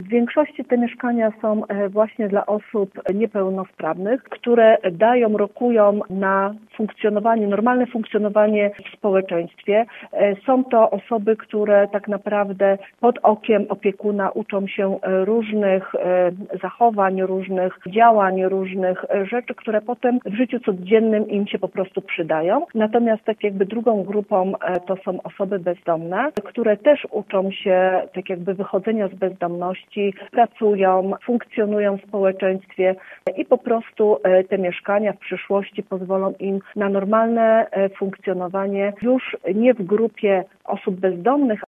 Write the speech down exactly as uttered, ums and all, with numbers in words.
W większości te mieszkania są właśnie dla osób niepełnosprawnych, które dają, rokują na funkcjonowanie, normalne funkcjonowanie w społeczeństwie. Są to osoby, które tak naprawdę pod okiem opiekuna uczą się różnych zachowań, różnych działań, różnych rzeczy, które potem w życiu codziennym im się po prostu przydają. Natomiast tak jakby drugą grupą to są osoby bezdomne, które też uczą się tak jakby wychodzenia z bezdomności, pracują, funkcjonują w społeczeństwie i po prostu te mieszkania w przyszłości pozwolą im na normalne funkcjonowanie już nie w grupie osób bezdomnych,